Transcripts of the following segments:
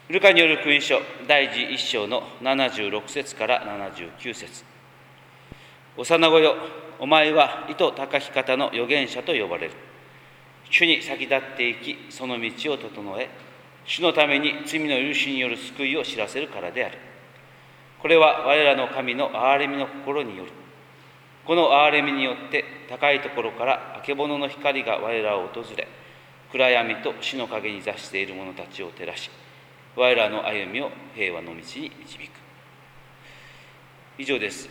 ルカによる福音書第1章の76節から79節。幼子よ、お前は意図高き方の預言者と呼ばれる。主に先立っていき、その道を整え、主のために罪の許しによる救いを知らせるからである。これは我らの神の憐れみの心による。この憐れみによって高いところからあけぼのの光が我らを訪れ、暗闇と死の陰に座している者たちを照らし、我らの歩みを平和の道に導く。以上です。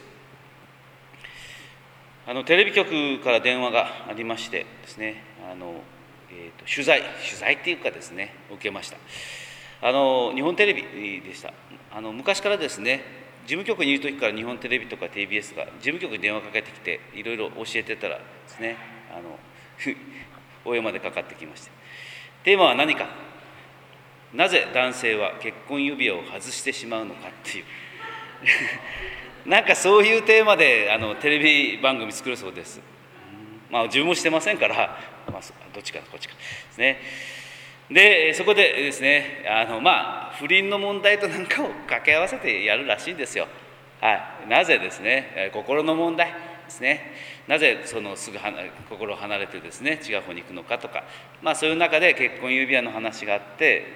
テレビ局から電話がありましてですね、取材っていうかですね、受けました。日本テレビでした。昔からですね、事務局にいる時から日本テレビとか TBS が事務局に電話かけてきていろいろ教えてたらですね、応援までかかってきまして、テーマは何か、なぜ男性は結婚指輪を外してしまうのかっていうなんかそういうテーマでテレビ番組作るそうです。自分もしてませんから、どっちかこっちかですね。でそこでですね、不倫の問題となんかを掛け合わせてやるらしいんですよ。なぜですね、心の問題ですね、なぜすぐ心を離れてですね違う方に行くのかとか、そういう中で結婚指輪の話があって、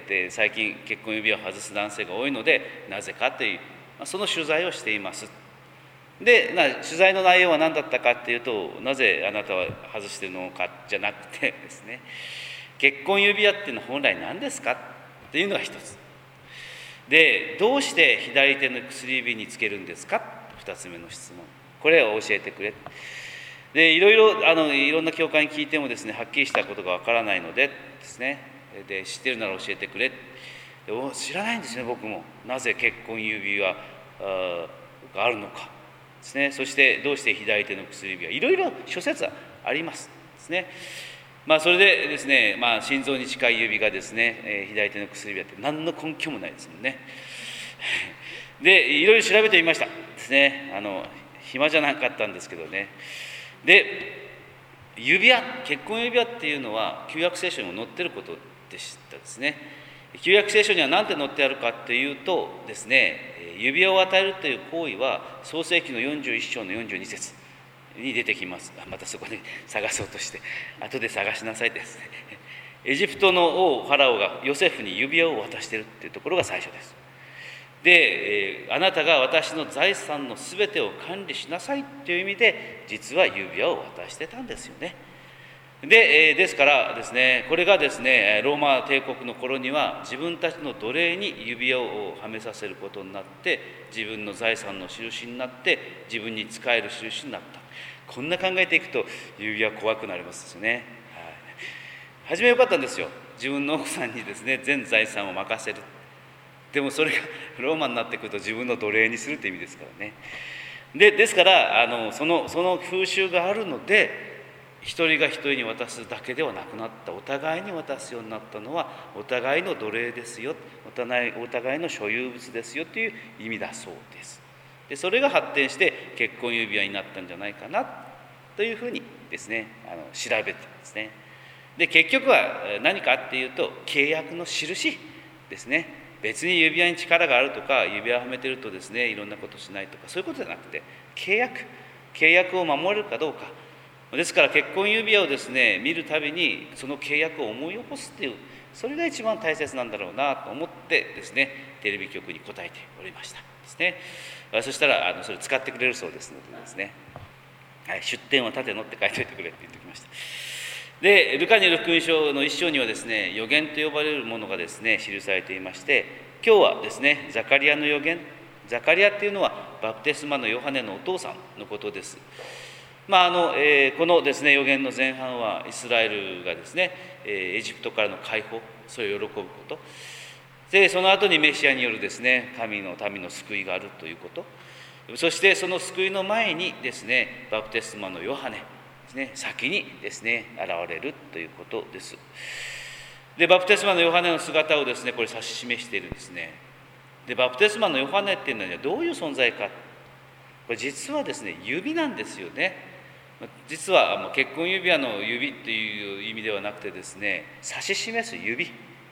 で最近結婚指輪を外す男性が多いのでなぜかという、その取材をしています。で取材の内容は何だったかっていうと、なぜあなたは外しているのかじゃなくてですね、結婚指輪っていうのは本来何ですかっていうのが一つで、どうして左手の薬指につけるんですか、二つ目の質問、これを教えてくれ。でいろんな教会に聞いてもですね、はっきりしたことがわからないのでですね、で知ってるなら教えてくれ。知らないんですね、僕も。なぜ結婚指輪があるのかですね。そしてどうして左手の薬指輪、いろいろ諸説ありますですね。それでですね、心臓に近い指がですね、左手の薬指輪って何の根拠もないですもんね。でいろいろ調べてみましたですね。暇じゃなかったんですけどね。で結婚指輪っていうのは旧約聖書にも載ってることでしたですね。旧約聖書には何て載ってあるかっていうとですね、指輪を与えるという行為は創世記の41章の42節に出てきます。またそこで探そうとして後で探しなさいですね。エジプトの王ファラオがヨセフに指輪を渡しているっていうところが最初です。で、あなたが私の財産のすべてを管理しなさいという意味で実は指輪を渡してたんですよね。ですからですね、これがですね、ローマ帝国の頃には自分たちの奴隷に指輪をはめさせることになって、自分の財産の印になって自分に仕える印になった。こんな考えていくと指輪怖くなりますよね。初め良かったんですよ。自分の奥さんにですね全財産を任せる。でもそれがローマになってくると自分の奴隷にするという意味ですからね。ですからその風習があるので、一人が一人に渡すだけではなくなった。お互いに渡すようになったのはお互いの奴隷ですよ、お互いの所有物ですよという意味だそうです。でそれが発展して結婚指輪になったんじゃないかなというふうにですね調べてですね。で結局は何かっていうと契約の印ですね。別に指輪に力があるとか指輪をはめてるとですねいろんなことしないとかそういうことじゃなくて、契約を守れるかどうかですから、結婚指輪をですね見るたびにその契約を思い起こすっていう、それが一番大切なんだろうなと思ってですねテレビ局に答えておりましたですね。そしたらそれ使ってくれるそうですのでですね、出典は立てのって書いておいてくれって言っておきました。でルカによる福音書の一章にはですね預言と呼ばれるものがですね記されていまして、今日はですねザカリアの預言、ザカリアっていうのはバプテスマのヨハネのお父さんのことです。このですね預言の前半はイスラエルがですねエジプトからの解放、それを喜ぶことで、その後にメシアによるですね神の民の救いがあるということ、そしてその救いの前にですねバプテスマのヨハネですね先にですね現れるということです。でバプテスマのヨハネの姿をですねこれ指し示しているんですね。でバプテスマのヨハネっていうのはどういう存在か、これ実はですね指なんですよね。実は結婚指輪の指っていう意味ではなくてですね、指し示す指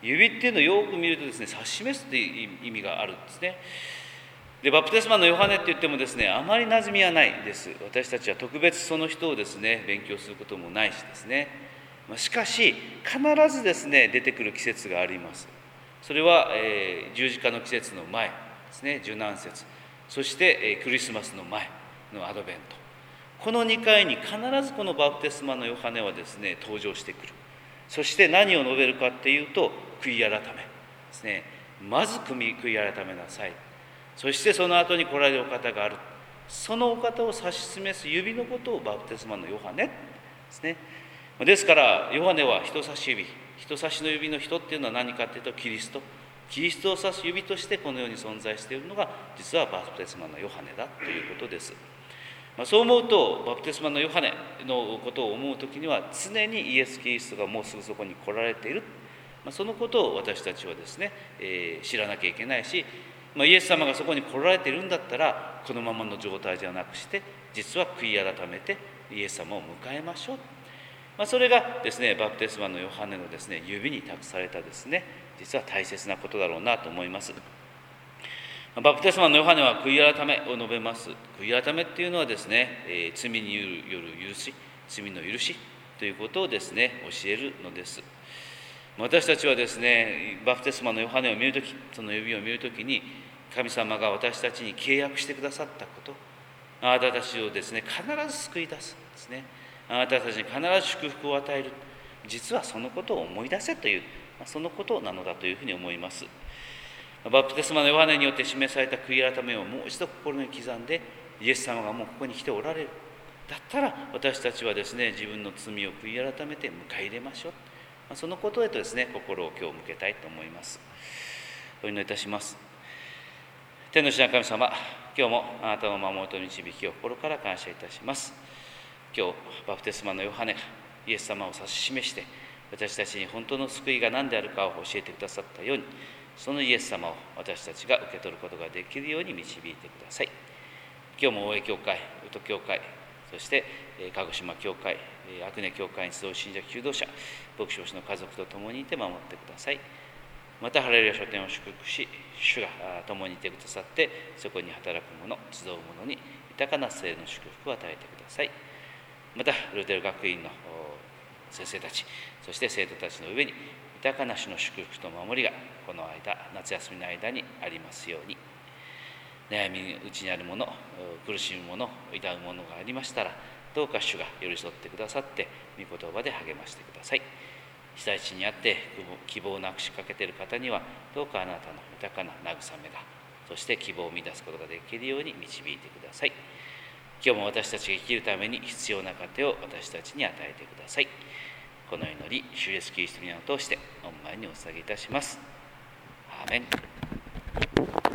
指っていうのをよく見るとですね、指し示すという意味があるんですね。でバプテスマのヨハネって言ってもですね、あまり馴染みはないです。私たちは特別その人をですね勉強することもないしですね、しかし必ずですね出てくる季節があります。それは、十字架の季節の前ですね、受難節、そして、クリスマスの前のアドベント、この2回に必ずこのバプテスマのヨハネはですね登場してくる。そして何を述べるかっていうと、悔い改めですね。まず悔い改めなさい。そしてその後に来られるお方がある。そのお方を指し示す指のことをバプテスマのヨハネですね。ですからヨハネは人差し指、人差しの指の人っていうのは何かっていうとキリストを指す指としてこの世に存在しているのが実はバプテスマのヨハネだということです。そう思うとバプテスマのヨハネのことを思うときには常にイエス・キリストがもうすぐそこに来られている、そのことを私たちはですね、知らなきゃいけないし、イエス様がそこに来られているんだったらこのままの状態じゃなくして実は悔い改めてイエス様を迎えましょう、それがですねバプテスマのヨハネのですね指に託されたですね実は大切なことだろうなと思います。バプテスマのヨハネは悔い改めを述べます。悔い改めっていうのはですね、罪による許し、罪の許しということをですね教えるのです。私たちはですねバプテスマのヨハネを見るとき、その指を見るときに神様が私たちに契約してくださったこと、あなたたちをですね必ず救い出すですね、あなたたちに必ず祝福を与える、実はそのことを思い出せという、そのことなのだというふうに思います。バプテスマのヨハネによって示された悔い改めをもう一度心に刻んで、イエス様がもうここに来ておられる、だったら私たちはですね自分の罪を悔い改めて迎え入れましょう、そのことへとですね心を今日向けたいと思います。お祈りいたします。天の父なる神様、今日もあなたの守りと導きを心から感謝いたします。今日バプテスマのヨハネがイエス様を指し示して私たちに本当の救いが何であるかを教えてくださったように、そのイエス様を私たちが受け取ることができるように導いてください。今日も大江教会、宇都教会、そして鹿児島教会、阿久根教会に集う信者求道者、牧師の家族と共にいて守ってください。またハレルヤ書店を祝福し、主が共にいてくださって、そこに働く者、集う者に豊かな聖の祝福を与えてください。またルーテル学院の先生たち、そして生徒たちの上に豊かな主の祝福と守りがこの間、夏休みの間にありますように。悩みうちにあるもの、苦しむもの、痛むものがありましたら、どうか主が寄り添ってくださって御言葉で励ましてください。被災地にあって希望をなくしかけている方には、どうかあなたの豊かな慰めが、そして希望を見出すことができるように導いてください。今日も私たちが生きるために必要な糧を私たちに与えてください。この祈り、主イエスキリストの名を通して御前にお捧げいたします。アーメン。